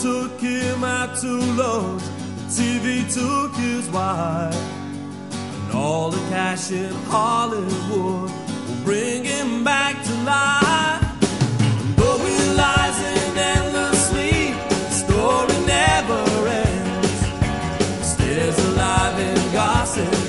took him out to lunch, the TV took his wife, and all the cash in Hollywood will bring him back to life. But he lies in endless sleep, the story never ends. Stays alive in gossip.